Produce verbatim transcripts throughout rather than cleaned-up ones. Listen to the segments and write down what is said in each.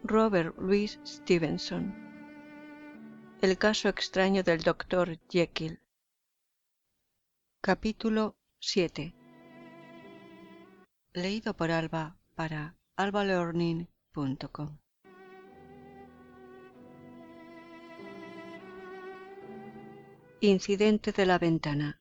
Robert Louis Stevenson. El caso extraño del doctor Jekyll. Capítulo siete. Leído por Alba para alba learning punto com. Incidente de la ventana.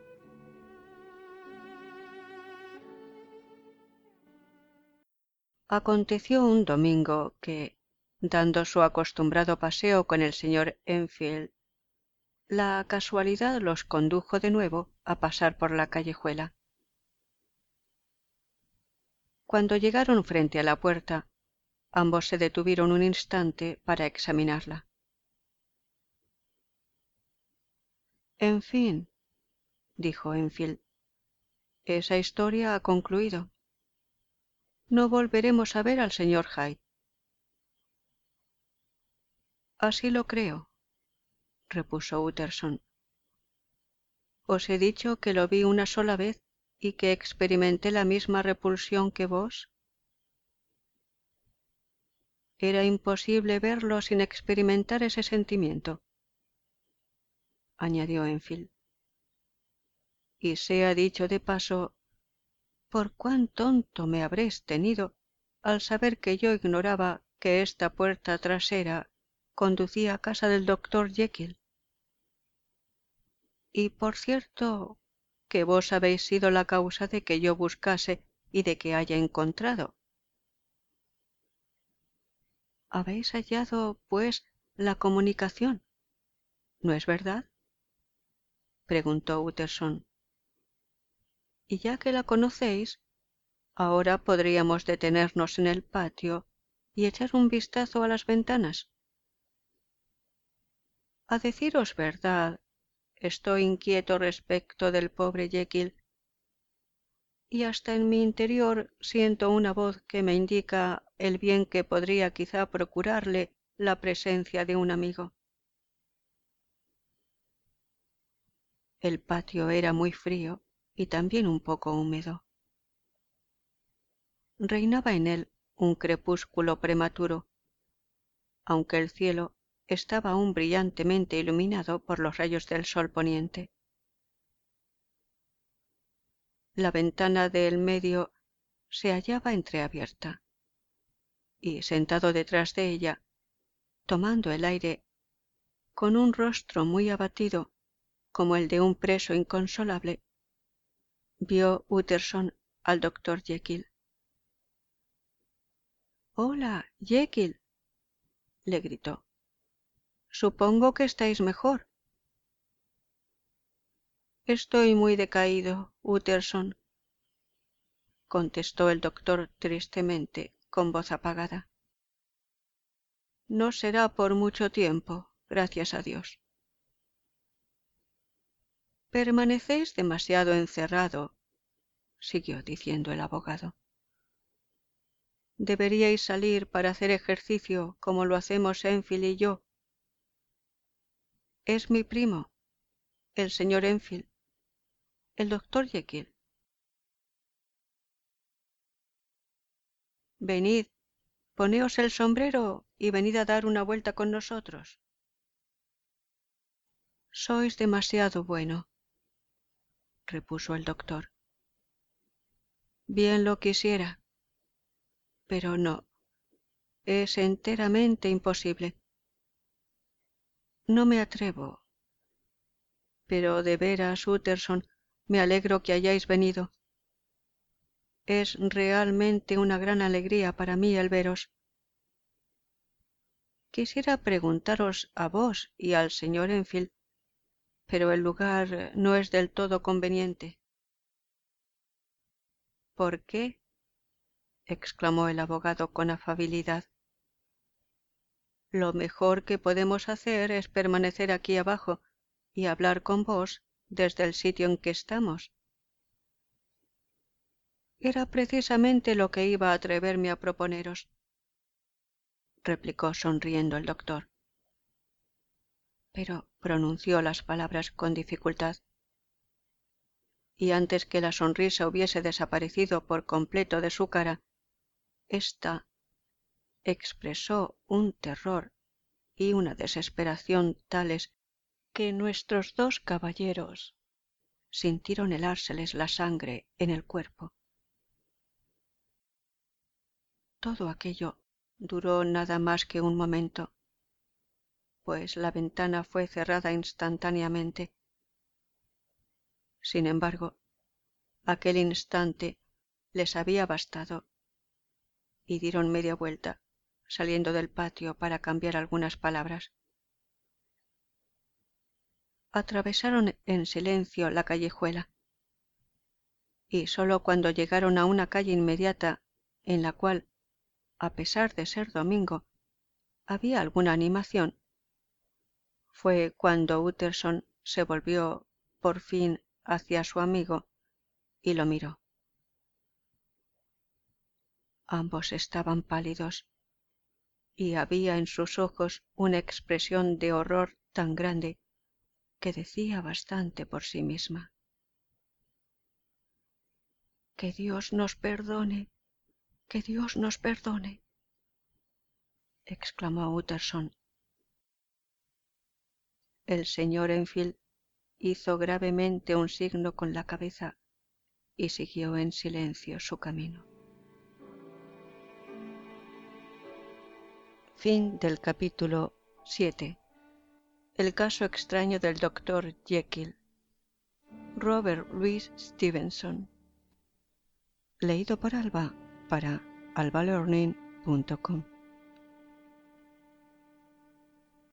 Aconteció un domingo que, dando su acostumbrado paseo con el señor Enfield, la casualidad los condujo de nuevo a pasar por la callejuela. Cuando llegaron frente a la puerta, ambos se detuvieron un instante para examinarla. En fin, dijo Enfield, esa historia ha concluido. No volveremos a ver al señor Hyde. Así lo creo, repuso Utterson. Os he dicho que lo vi una sola vez y que experimenté la misma repulsión que vos. Era imposible verlo sin experimentar ese sentimiento, añadió Enfield. Y sea dicho de paso, por cuán tonto me habréis tenido al saber que yo ignoraba que esta puerta trasera conducía a casa del doctor Jekyll. Y por cierto, que vos habéis sido la causa de que yo buscase y de que haya encontrado. Habéis hallado, pues, la comunicación, ¿no es verdad?, preguntó Utterson. Y ya que la conocéis, ahora podríamos detenernos en el patio y echar un vistazo a las ventanas. A deciros verdad, estoy inquieto respecto del pobre Jekyll, y hasta en mi interior siento una voz que me indica el bien que podría quizá procurarle la presencia de un amigo. El patio era muy frío y también un poco húmedo. Reinaba en él un crepúsculo prematuro, aunque el cielo estaba aún brillantemente iluminado por los rayos del sol poniente. La ventana del medio se hallaba entreabierta, y sentado detrás de ella, tomando el aire, con un rostro muy abatido, como el de un preso inconsolable, vio Utterson al doctor Jekyll. «Hola, Jekyll», le gritó. «Supongo que estáis mejor». «Estoy muy decaído, Utterson», contestó el doctor tristemente, con voz apagada. «No será por mucho tiempo, gracias a Dios». «Permanecéis demasiado encerrado», siguió diciendo el abogado. «Deberíais salir para hacer ejercicio como lo hacemos Enfield y yo. Es mi primo, el señor Enfield, el doctor Jekyll. Venid, poneos el sombrero y venid a dar una vuelta con nosotros». «Sois demasiado bueno», repuso el doctor. «Bien lo quisiera, pero no, es enteramente imposible. No me atrevo. Pero de veras, Utterson, me alegro que hayáis venido. Es realmente una gran alegría para mí el veros. Quisiera preguntaros a vos y al señor Enfield, pero el lugar no es del todo conveniente». «¿Por qué?», exclamó el abogado con afabilidad. «Lo mejor que podemos hacer es permanecer aquí abajo y hablar con vos desde el sitio en que estamos». «Era precisamente lo que iba a atreverme a proponeros», replicó sonriendo el doctor. Pero pronunció las palabras con dificultad, y antes que la sonrisa hubiese desaparecido por completo de su cara, ésta, expresó un terror y una desesperación tales que nuestros dos caballeros sintieron helárseles la sangre en el cuerpo. Todo aquello duró nada más que un momento, pues la ventana fue cerrada instantáneamente. Sin embargo, aquel instante les había bastado y dieron media vuelta, saliendo del patio para cambiar algunas palabras. Atravesaron en silencio la callejuela, y sólo cuando llegaron a una calle inmediata en la cual, a pesar de ser domingo, había alguna animación, fue cuando Utterson se volvió por fin hacia su amigo y lo miró. Ambos estaban pálidos, y había en sus ojos una expresión de horror tan grande que decía bastante por sí misma. Que Dios nos perdone, que Dios nos perdone, exclamó Utterson. El señor Enfield hizo gravemente un signo con la cabeza y siguió en silencio su camino. Fin del capítulo siete. El caso extraño del doctor Jekyll. Robert Louis Stevenson. Leído por Alba para alba learning punto com.